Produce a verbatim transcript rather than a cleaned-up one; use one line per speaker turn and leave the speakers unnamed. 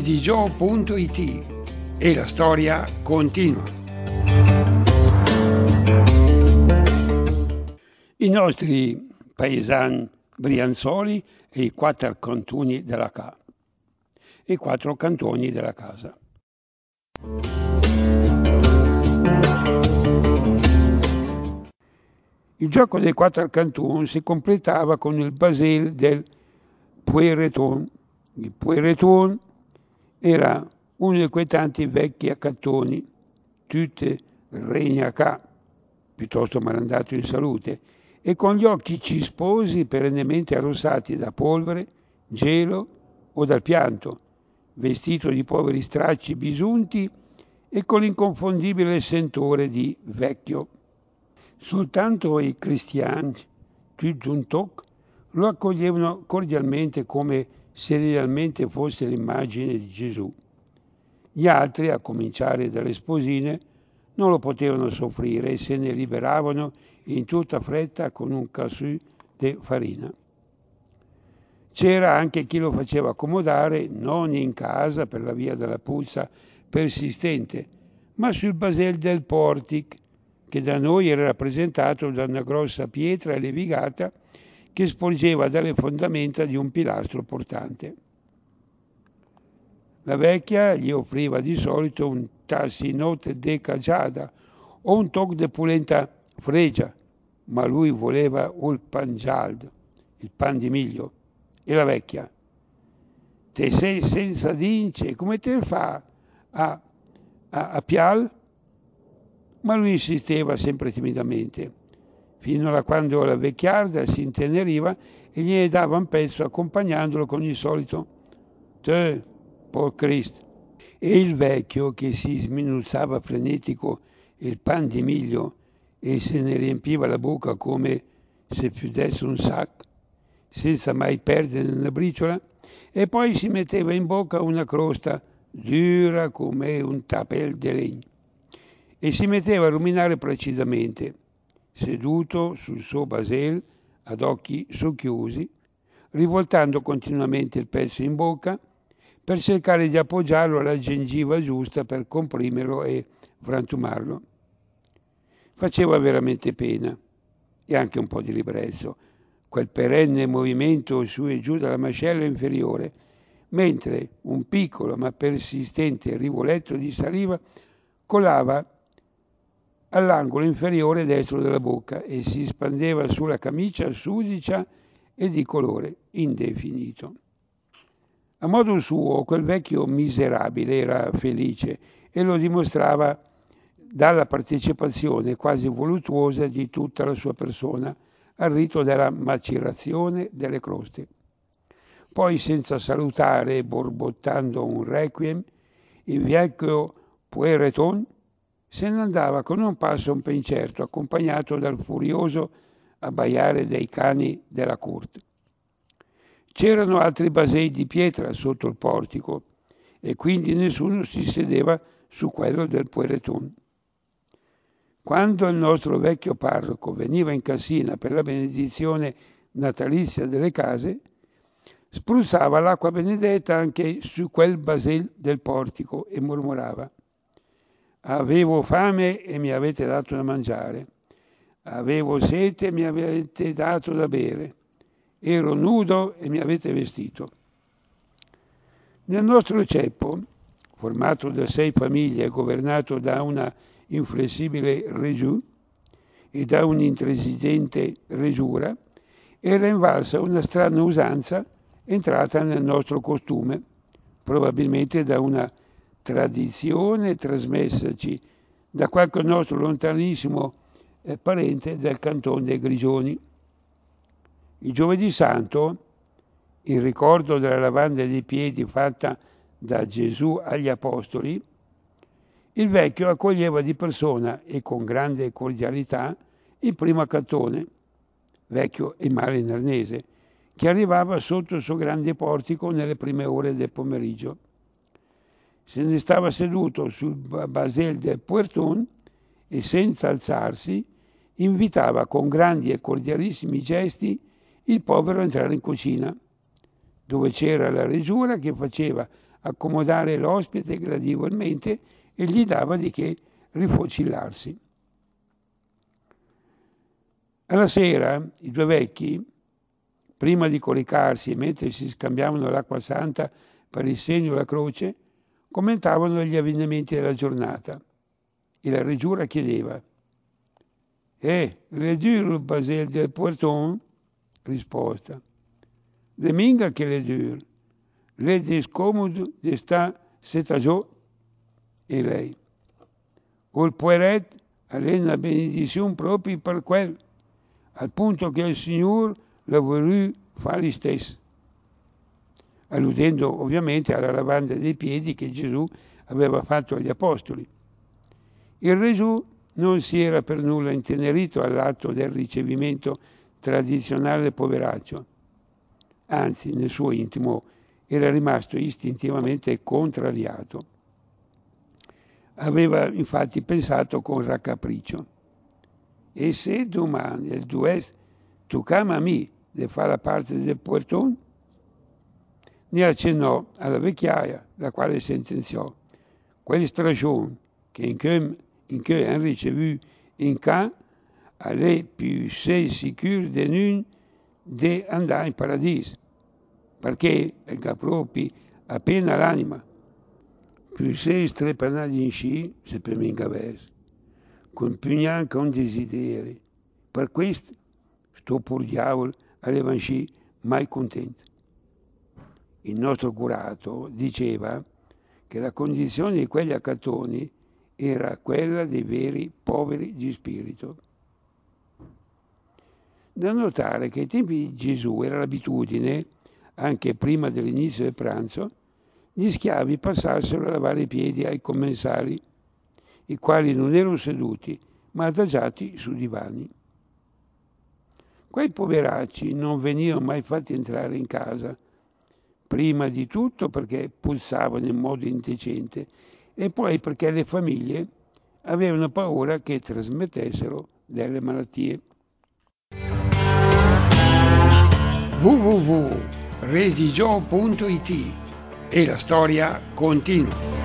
edigio punto it e la storia continua. I nostri paesani brianzoli e i quattro cantoni della ca. I quattro cantoni della casa. Il gioco dei quattro cantoni si completava con il basile del Puereton. Il Puereton era uno di quei tanti vecchi accattoni, tutte regna ca, piuttosto malandato in salute, e con gli occhi cisposi perennemente arrossati da polvere, gelo o dal pianto, vestito di poveri stracci bisunti e con l'inconfondibile sentore di vecchio. Soltanto i cristiani, più d'un toc, lo accoglievano cordialmente come se realmente fosse l'immagine di Gesù. Gli altri, a cominciare dalle sposine, non lo potevano soffrire e se ne liberavano in tutta fretta con un cassù di farina. C'era anche chi lo faceva accomodare non in casa per la via della puzza persistente, ma sul basel del portic, che da noi era rappresentato da una grossa pietra levigata che sporgeva dalle fondamenta di un pilastro portante. La vecchia gli offriva di solito un tassinote de cajada o un toc de pulenta fregia, ma lui voleva il pangialdo, il pan di miglio. E la vecchia: te sei senza dince, come te fa a, a, a pial? Ma lui insisteva sempre timidamente, fino a quando la vecchiarda si inteneriva e gliene dava un pezzo accompagnandolo con il solito te, por Christ. E il vecchio, che si sminuzzava frenetico il pan di miglio e se ne riempiva la bocca come se chiudesse un sac, senza mai perdere una briciola, e poi si metteva in bocca una crosta dura come un tapel di legno e si metteva a ruminare placidamente, seduto sul suo basel ad occhi socchiusi, rivoltando continuamente il pezzo in bocca per cercare di appoggiarlo alla gengiva giusta per comprimerlo e frantumarlo. Faceva veramente pena e anche un po' di ribrezzo quel perenne movimento su e giù dalla mascella inferiore, mentre un piccolo ma persistente rivoletto di saliva colava all'angolo inferiore destro della bocca e si spandeva sulla camicia sudicia e di colore indefinito. A modo suo, quel vecchio miserabile era felice e lo dimostrava dalla partecipazione quasi voluttuosa di tutta la sua persona al rito della macerazione delle croste. Poi, senza salutare e borbottando un requiem, il vecchio Puereton se ne andava con un passo un po' incerto, accompagnato dal furioso abbaiare dei cani della corte. C'erano altri basei di pietra sotto il portico e quindi nessuno si sedeva su quello del Puereton. Quando il nostro vecchio parroco veniva in cassina per la benedizione natalizia delle case, spruzzava l'acqua benedetta anche su quel basel del portico e mormorava: avevo fame e mi avete dato da mangiare, avevo sete e mi avete dato da bere, ero nudo e mi avete vestito. Nel nostro ceppo, formato da sei famiglie e governato da una inflessibile regiù e da un'intransigente regiura, era invalsa una strana usanza entrata nel nostro costume, probabilmente da una tradizione trasmessaci da qualche nostro lontanissimo eh, parente del canton dei Grigioni. Il giovedì santo, in ricordo della lavanda dei piedi fatta da Gesù agli apostoli, il vecchio accoglieva di persona e con grande cordialità il primo accattone, vecchio e male in arnese, che arrivava sotto il suo grande portico nelle prime ore del pomeriggio. Se ne stava seduto sul basel del Puerton e senza alzarsi invitava con grandi e cordialissimi gesti il povero a entrare in cucina, dove c'era la regiura che faceva accomodare l'ospite gradevolmente e gli dava di che rifocillarsi. Alla sera i due vecchi, prima di coricarsi e mentre si scambiavano l'acqua santa per il segno e la croce, commentavano gli avvenimenti della giornata e la reggiura chiedeva: «Eh, le dur Basile del Poiton?» Risposta: «Le minga che le dur, le discomodo de sta setagiò?» E lei: «O il poeret ha una benedizione proprio per quel, al punto che il Signore l'ha voluto fare stesso», alludendo ovviamente alla lavanda dei piedi che Gesù aveva fatto agli apostoli. Il Gesù non si era per nulla intenerito all'atto del ricevimento tradizionale del poveraccio, anzi nel suo intimo era rimasto istintivamente contrariato. Aveva infatti pensato con raccapriccio: «E se domani il dues tu chiama me di fare la parte del Poiton?» Ne accennò alla vecchiaia, la quale sentenziò: «Quelle stagioni che in che, in che hanno ricevuto in ca, alle più sei sicure di non di andare in paradiso, perché è proprio appena l'anima, più sei strepanati in sci, se per me incavese, con più neanche un desiderio, per questo sto pur diavolo all'evanci mai contento». Il nostro curato diceva che la condizione di quegli accattoni era quella dei veri poveri di spirito. Da notare che ai tempi di Gesù era l'abitudine, anche prima dell'inizio del pranzo, gli schiavi passassero a lavare i piedi ai commensali, i quali non erano seduti, ma adagiati su divani. Quei poveracci non venivano mai fatti entrare in casa, prima di tutto perché pulsavano in modo indecente e poi perché le famiglie avevano paura che trasmettessero delle malattie. w w w punto religio punto it e la storia continua.